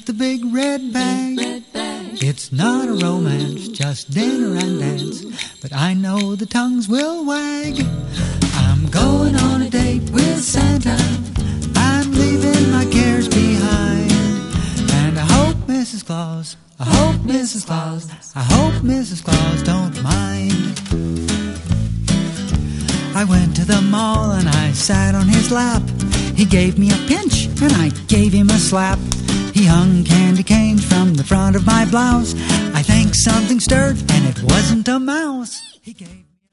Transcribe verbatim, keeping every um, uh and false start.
the big red bag. It's not a romance, just dinner and dance, but I know the tongues will wag. I'm going on a date with Santa, I'm leaving my cares behind, and I hope Missus Claus, I hope Missus Claus, I hope Missus Claus don't mind. I went to the mall and I sat on his lap. He gave me a pinch and I gave him a slap. He hung candy canes from the front of my blouse. I think something stirred and it wasn't a mouse. He gave